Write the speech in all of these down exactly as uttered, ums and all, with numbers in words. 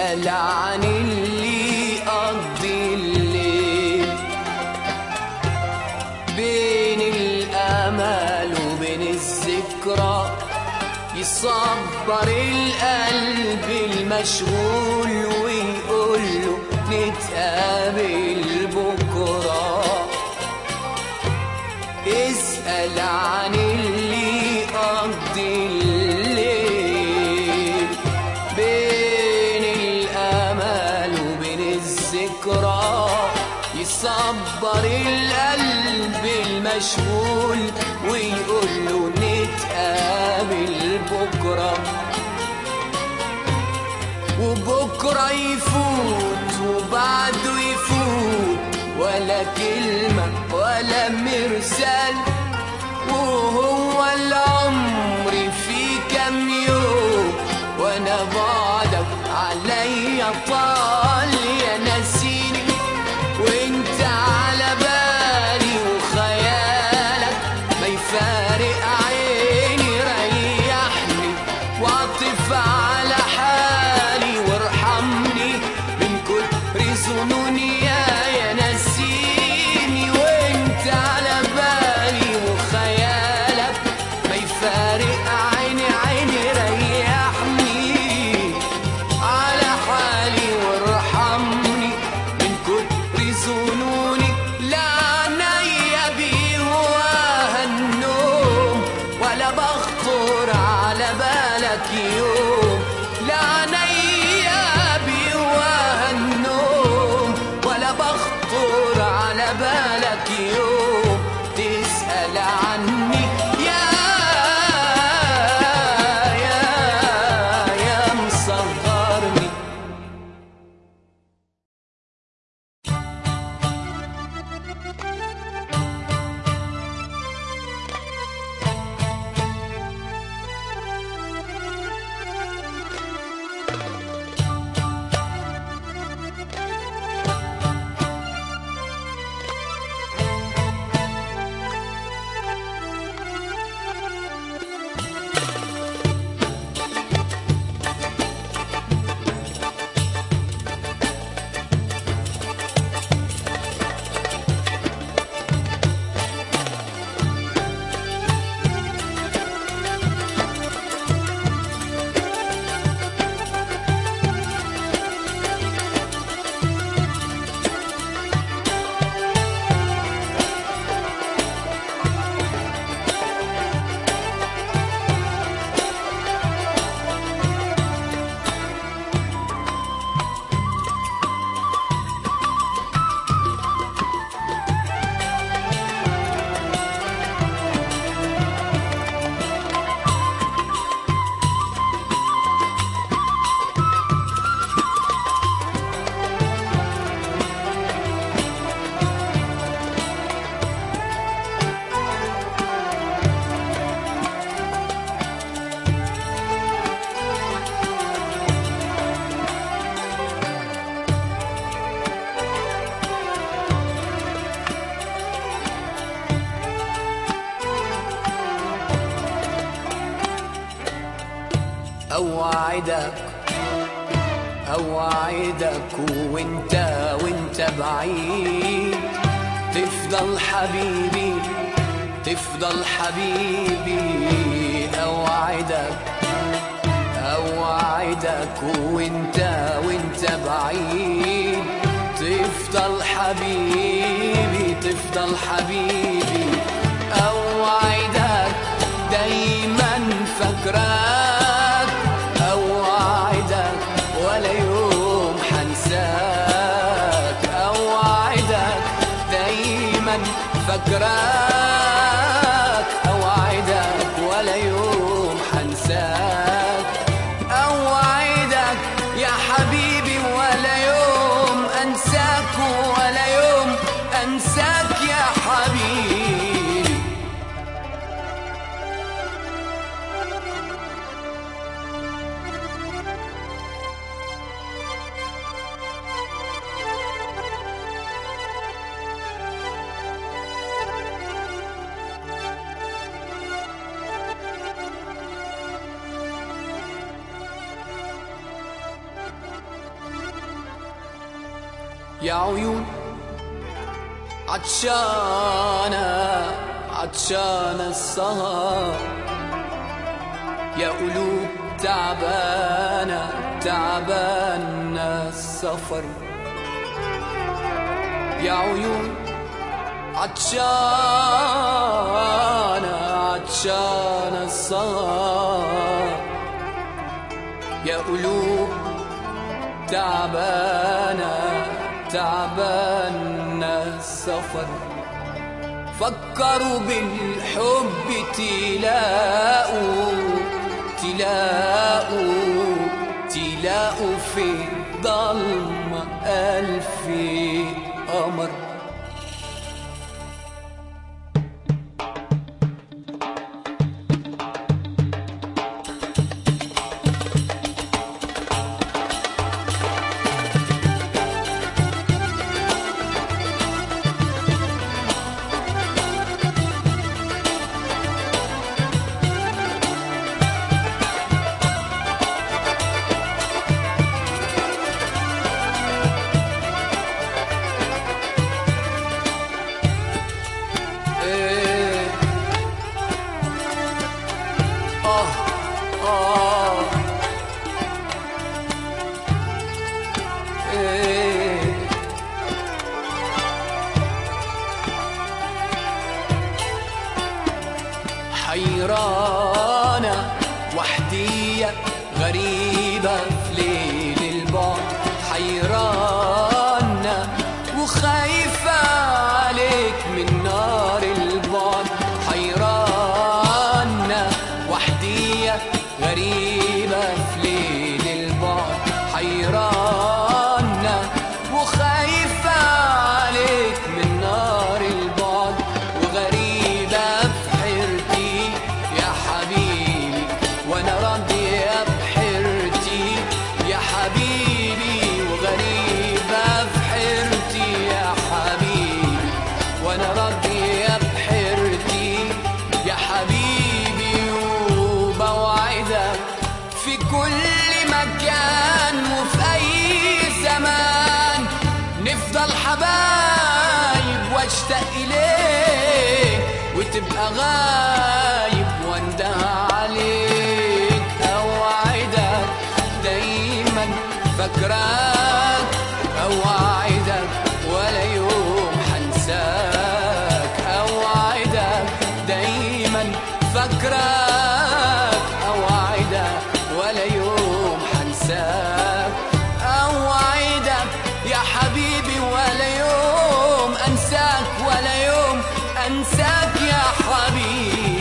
اسأل عن اللي يقضي الليل بين الآمال وبين الذكرى، يصبر القلب المشغول ويقوله نتقابل بكرة. اسأل عن اللي يقضي الليل بين الآمال وبين الذكرى، يصبر القلب المشغول ويقوله نتقابل بكرة. وبكرة يفوت وبعده يفوت ولا كلمة ولا مرسال، وهو العمر في كام يوم وانا بعدك عليا طال. يا ناسيني وانت على بالي وخيالك ما يفارق عيني، ريحني واعطف على حالي وارحمني من كتر ظنوني. يا يا ناسيني وانت على بالي وخيالك ما يفارق عيني عيني، ريحني على حالي وارحمني من كتر ظنوني. لا عنيا بيهواها النوم ولا بخطر على بالك يوم، لا عنيا بيهواها النوم ولا بخطر على بالك يوم. تسأل عني يا يا يا مصغرني. أوعدك أوعدك وانت وانت بعيد تفضل حبيبي تفضل حبيبي. أوعدك أوعدك وانت وانت بعيد تفضل حبيبي تفضل حبيبي. أوعدك دايما فاكراك، أوعدك ولا يوم حنساك. أوعدك دايما فاكراك، أوعدك ولا يوم حنساك. أوعدك يا حبيبي ولا يوم أنساك ولا يوم أنساك يا حبيبي. يا عيون عطشانة عطشانة السهر، يا قلوب تعبانة تعبانة السفر، يا عيون عطشانة عطشانة السهر، يا قلوب تعبانة تعبانة السفر. فكروا بالحب تلاقوا تلاقوا تلاقوا في ضلمة ألف قمر. حيرانة وحدية غريبة في ليل البعد، حيرانة وخايفة عليك من نار البعد، حيرانة وحدية غريبة في ليل البعد، حيرانة وخايفة عليك من نار البعد، وغريبة في حيرتي يا حبيبي وانا راضية بحيرتي يا حبيبي، وغريبة في حيرتي يا حبيبي وانا راضية بحيرتي يا حبيبي، وبوعدك في كل مكان وفي اي زمان نفضل حبايب واشتاق اليك وتبقى غايب وانده عليك، اوعدك دايما فاكراك، اوعدك ولا يوم حنساك، اوعدك دايما فاكراك، اوعدك ولا يوم حنساك، اوعدك يا حبيبي ولا يوم انساك، ولا يوم انساك يا حبيبي.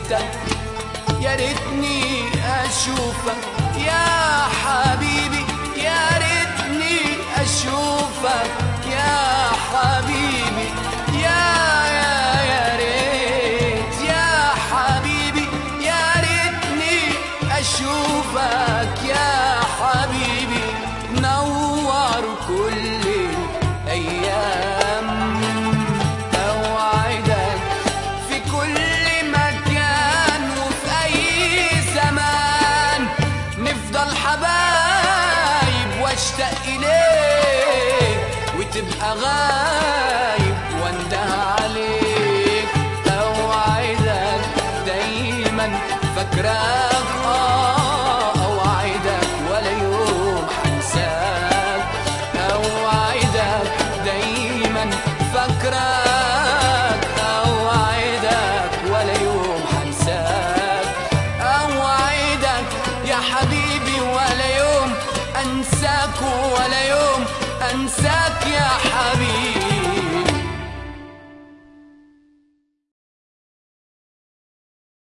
بيتك، يا ريتني اشوفك يا حبيبي، يا ريتني اشوفك يا حبيبي، يا يا يا ريت يا حبيبي، يا ريتني اشوفك يا حبيبي، نور كل الايام. اوعدك في كل مكان وفي اي زمان نفضل حبايب واشتاق اليك وتبقى غالي